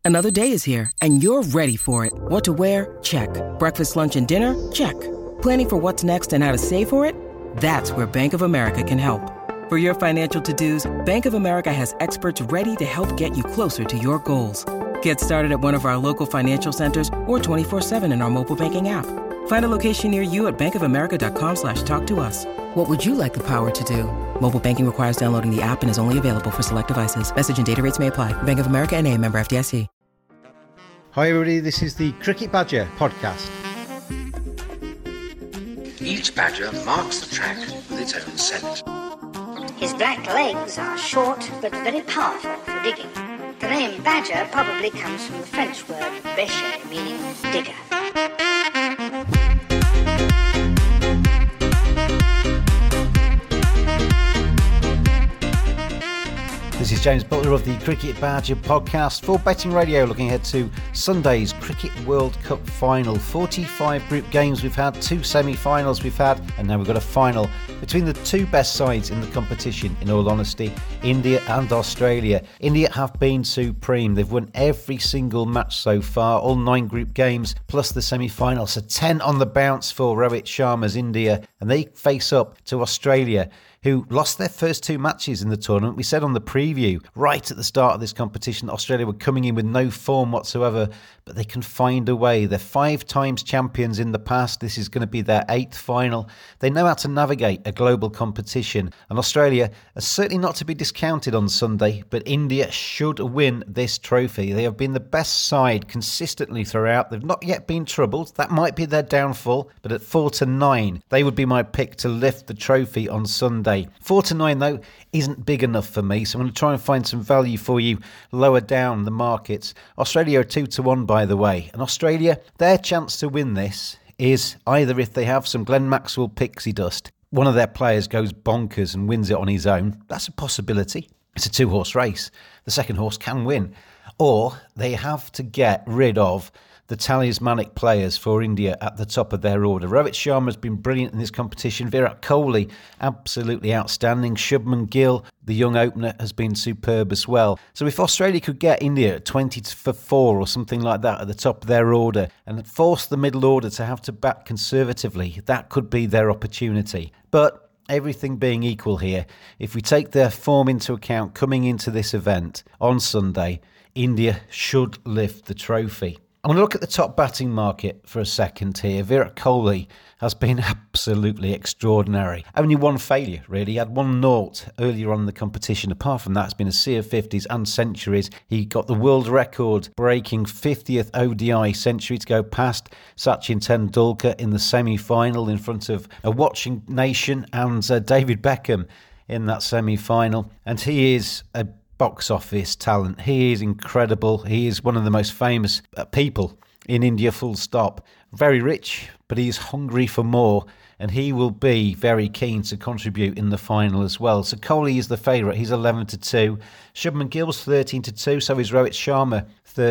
Another day is here, and you're ready for it. What to wear? Check. Breakfast, lunch, and dinner? Check. Planning for what's next and how to save for it? That's where Bank of America can help. For your financial to-dos, Bank of America has experts ready to help get you closer to your goals. Get started at one of our local financial centers or 24/7 in our mobile banking app. Find a location near you at bankofamerica.com/talktous. What would you like the power to do? Mobile banking requires downloading the app and is only available for select devices. Message and data rates may apply. Bank of America N.A., member FDIC. Hi everybody, this is the Cricket Badger podcast. Each badger marks the track with its own scent. His black legs are short but very powerful for digging. The name badger probably comes from the French word bêcher, meaning digger. This is James Butler of the Cricket Badger podcast for Betting Radio, looking ahead to Sunday's Cricket World Cup final. 45 group games we've had, 2 semi-finals we've had, and now we've got a final between the two best sides in the competition, in all honesty, India and Australia. India have been supreme. They've won every single match so far, all 9 group games, plus the semi-final. So 10 on the bounce for Rohit Sharma's India, and they face up to Australia, who lost their first 2 matches in the tournament. We said on the preview, right at the start of this competition, Australia were coming in with no form whatsoever, but they can find a way. They're 5 times champions in the past. This is going to be their 8th final. They know how to navigate a global competition, and Australia are certainly not to be discounted on Sunday, but India should win this trophy. They have been the best side consistently throughout. They've not yet been troubled. That might be their downfall, but at 4-9, they would be my pick to lift the trophy on Sunday. 4-9 though isn't big enough for me, so I'm going to try and find some value for you lower down the markets. Australia are 2-1 by the way, and Australia, their chance to win this is either if they have some Glenn Maxwell pixie dust, one of their players goes bonkers and wins it on his own. That's a possibility. It's a 2-horse race. The second horse can win. Or they have to get rid of the talismanic players for India at the top of their order. Rohit Sharma has been brilliant in this competition. Virat Kohli, absolutely outstanding. Shubman Gill, the young opener, has been superb as well. So if Australia could get India at 20-4 or something like that at the top of their order and force the middle order to have to bat conservatively, that could be their opportunity. But everything being equal here, if we take their form into account coming into this event on Sunday, India should lift the trophy. I'm going to look at the top batting market for a second here. Virat Kohli has been absolutely extraordinary. Only one failure, really. He had 1 naught earlier on in the competition. Apart from that, it's been a sea of 50s and centuries. He got the world record breaking 50th ODI century to go past Sachin Tendulkar in the semi-final in front of a watching nation and David Beckham in that semi-final. And he is a box office talent. He is incredible. He is one of the most famous people in India, full stop. Very rich, but he is hungry for more, and he will be very keen to contribute in the final as well. So Kohli is the favourite. He's 11-2. Shubman Gill's 13-2. So is Rohit Sharma,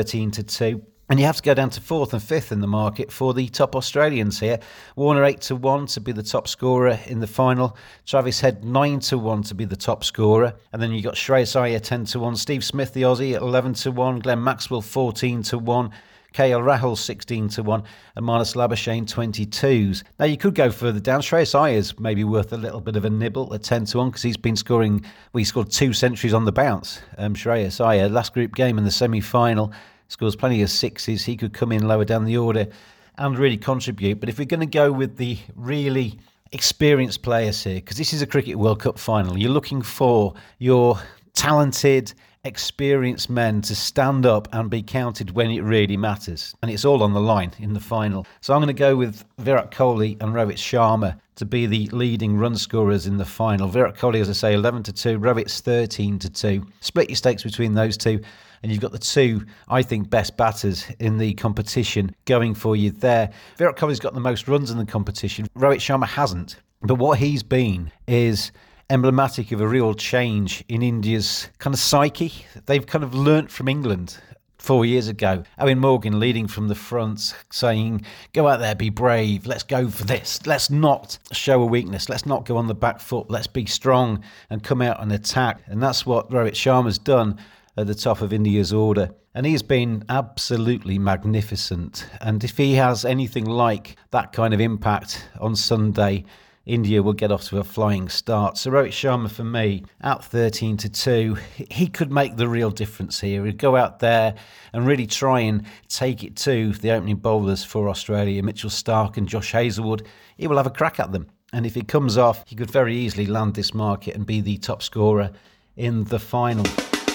13-2. And you have to go down to 4th and 5th in the market for the top Australians here. Warner 8-1 to be the top scorer in the final. Travis Head 9-1 to be the top scorer. And then you got Shreyas Iyer 10-1. Steve Smith, the Aussie, at 11-1. Glenn Maxwell 14-1. KL Rahul 16-1 and Marnus Labuschagne 22s. Now you could go further down. Shreyas Iyer's maybe worth a little bit of a nibble at 10-1 because he's been scoring. Well, he scored 2 centuries on the bounce. Shreyas Iyer, last group game in the semi-final, scores plenty of 6s. He could come in lower down the order and really contribute. But if we're going to go with the really experienced players here, because this is a Cricket World Cup final, you're looking for your talented, experienced men to stand up and be counted when it really matters. And it's all on the line in the final. So I'm going to go with Virat Kohli and Rohit Sharma to be the leading run scorers in the final. Virat Kohli, as I say, 11-2. Rohit's 13-2. Split your stakes between those two, and you've got the 2, I think, best batters in the competition going for you there. Virat Kohli's got the most runs in the competition. Rohit Sharma hasn't. But what he's been is emblematic of a real change in India's kind of psyche. They've kind of learnt from England 4 years ago. Owen Morgan leading from the front, saying, go out there, be brave, let's go for this. Let's not show a weakness. Let's not go on the back foot. Let's be strong and come out and attack. And that's what Rohit Sharma's done at the top of India's order. And he's been absolutely magnificent. And if he has anything like that kind of impact on Sunday, India will get off to a flying start. So Rohit Sharma, for me, out 13-2, he could make the real difference here. He'd go out there and really try and take it to the opening bowlers for Australia, Mitchell Starc and Josh Hazlewood. He will have a crack at them. And if it comes off, he could very easily land this market and be the top scorer in the final.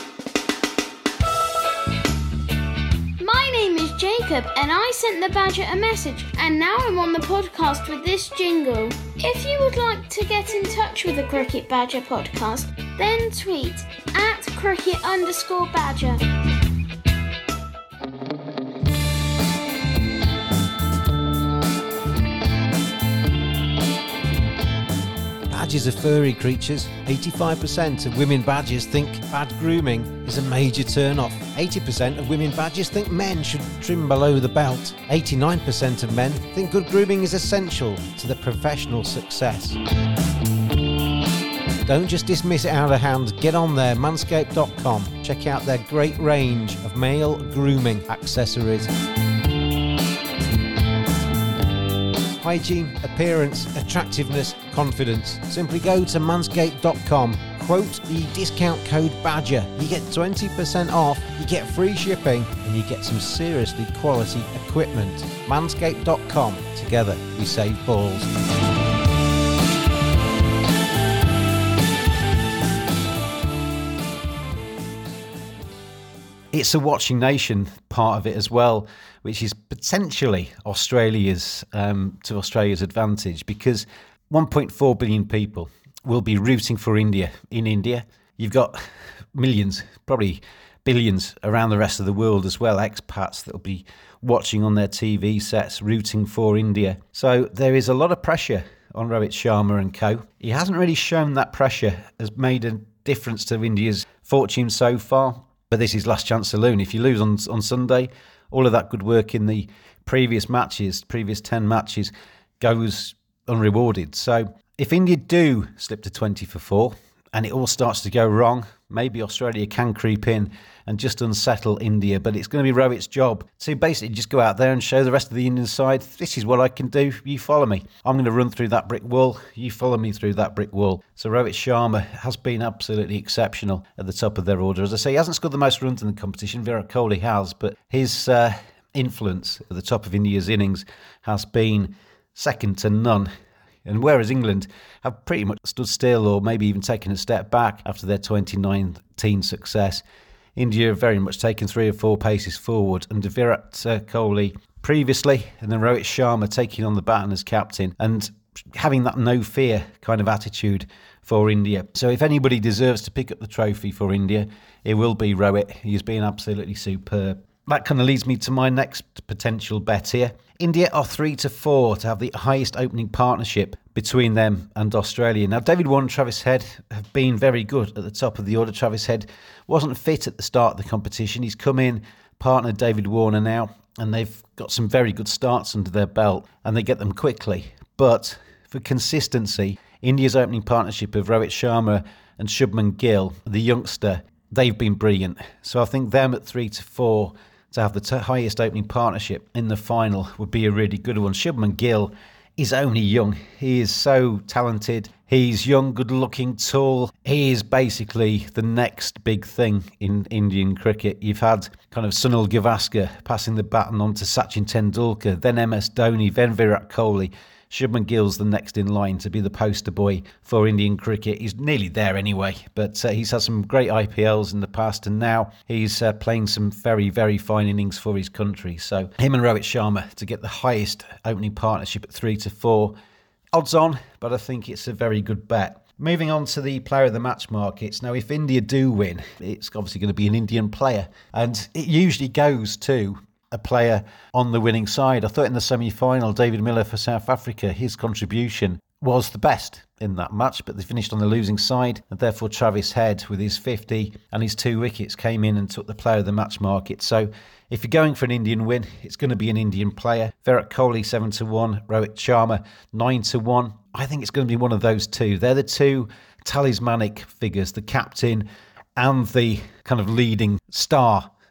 Jacob, and I sent the Badger a message, and now I'm on the podcast with this jingle. If you would like to get in touch with the Cricket Badger podcast, then tweet @cricket_badger. Badgers are furry creatures. 85% of women badgers think bad grooming is a major turn-off. 80% of women badgers think men should trim below the belt. 89% of men think good grooming is essential to their professional success. Don't just dismiss it out of hand. Get on there, manscaped.com. Check out their great range of male grooming accessories. Hygiene, appearance, attractiveness, confidence. Simply go to manscaped.com, quote the discount code BADGER. You get 20% off, you get free shipping, and you get some seriously quality equipment. Manscaped.com. Together we save balls. It's a watching nation part of it as well, which is potentially Australia's to Australia's advantage, because 1.4 billion people will be rooting for India in India. You've got millions, probably billions around the rest of the world as well, expats that will be watching on their TV sets, rooting for India. So there is a lot of pressure on Rohit Sharma and co. He hasn't really shown that pressure has made a difference to India's fortune so far. But this is last chance saloon. If you lose on Sunday, all of that good work in the previous 10 matches, goes unrewarded. So if India do slip to 20 for 4 and it all starts to go wrong, maybe Australia can creep in and just unsettle India. But it's going to be Rohit's job to basically just go out there and show the rest of the Indian side, this is what I can do, you follow me. I'm going to run through that brick wall, you follow me through that brick wall. So Rohit Sharma has been absolutely exceptional at the top of their order. As I say, he hasn't scored the most runs in the competition, Virat Kohli has, but his influence at the top of India's innings has been second to none. And whereas England have pretty much stood still or maybe even taken a step back after their 2019 success, India have very much taken 3 or 4 paces forward. And Virat Kohli previously, and then Rohit Sharma taking on the baton as captain and having that no fear kind of attitude for India. So if anybody deserves to pick up the trophy for India, it will be Rohit. He's been absolutely superb. That kind of leads me to my next potential bet here. India are 3-4 to have the highest opening partnership between them and Australia. Now, David Warner and Travis Head have been very good at the top of the order. Travis Head wasn't fit at the start of the competition. He's come in, partnered David Warner now, and they've got some very good starts under their belt, and they get them quickly. But for consistency, India's opening partnership of Rohit Sharma and Shubman Gill, the youngster, they've been brilliant. So I think them at 3-4 to have the highest opening partnership in the final would be a really good one. Shubman Gill is only young. He is so talented. He's young, good-looking, tall. He is basically the next big thing in Indian cricket. You've had kind of Sunil Gavaskar passing the baton on to Sachin Tendulkar, then MS Dhoni, then Virat Kohli. Shubman Gill's the next in line to be the poster boy for Indian cricket. He's nearly there anyway, but he's had some great IPLs in the past, and now he's playing some very, very fine innings for his country. So him and Rohit Sharma to get the highest opening partnership at 3-4. Odds on, but I think it's a very good bet. Moving on to the player of the match markets. Now, if India do win, it's obviously going to be an Indian player, and it usually goes to a player on the winning side. I thought in the semi-final, David Miller for South Africa, his contribution was the best in that match, but they finished on the losing side, and therefore Travis Head with his 50 and his 2 wickets came in and took the player of the match market. So if you're going for an Indian win, it's going to be an Indian player. Virat Kohli 7-1, Rohit Sharma 9-1. I think it's going to be one of those two. They're the two talismanic figures, the captain and the kind of leading star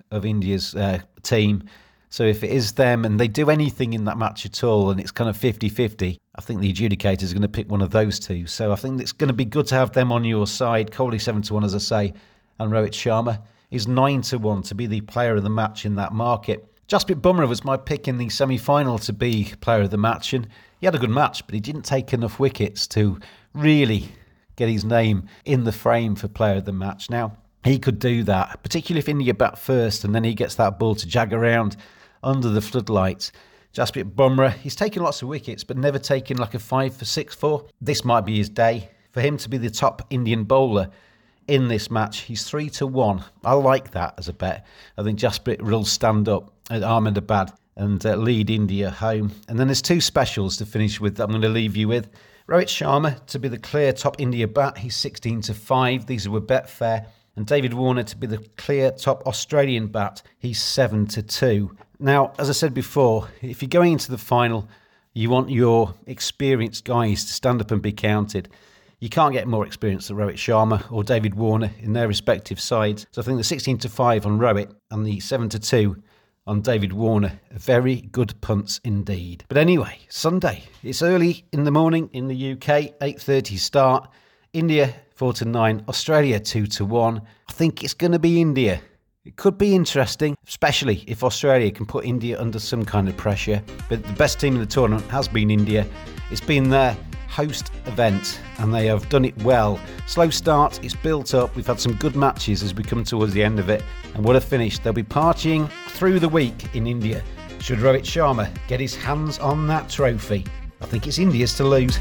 of India's team. So if it is them and they do anything in that match at all and it's kind of 50-50, I think the adjudicator is going to pick one of those two. So I think it's going to be good to have them on your side. Kohli 7-1, as I say, and Rohit Sharma is 9-1 to be the player of the match in that market. Jasprit Bumrah was my pick in the semi-final to be player of the match, and he had a good match, but he didn't take enough wickets to really get his name in the frame for player of the match. Now, he could do that, particularly if India bat first and then he gets that ball to jag around under the floodlights. Jasprit Bumrah, he's taken lots of wickets, but never taken like a 5 for 6 for. This might be his day. For him to be the top Indian bowler in this match, he's 3-1. I like that as a bet. I think Jasprit will stand up at Ahmedabad and lead India home. And then there's two specials to finish with that I'm going to leave you with. Rohit Sharma to be the clear top India bat. He's 16-5. These were Betfair. And David Warner to be the clear top Australian bat. He's 7-2. Now, as I said before, if you're going into the final, you want your experienced guys to stand up and be counted. You can't get more experience than Rohit Sharma or David Warner in their respective sides. So I think the 16-5 on Rohit and the 7-2 on David Warner are very good punts indeed. But anyway, Sunday. It's early in the morning in the UK, 8:30 start. India 4-9, Australia 2-1. I think it's going to be India. It could be interesting, especially if Australia can put India under some kind of pressure. But the best team in the tournament has been India. It's been their host event and they have done it well. Slow start, it's built up. We've had some good matches as we come towards the end of it. And what a finish. They'll be partying through the week in India. Should Rohit Sharma get his hands on that trophy? I think it's India's to lose.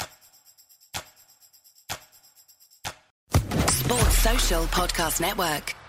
Sports Social Podcast Network.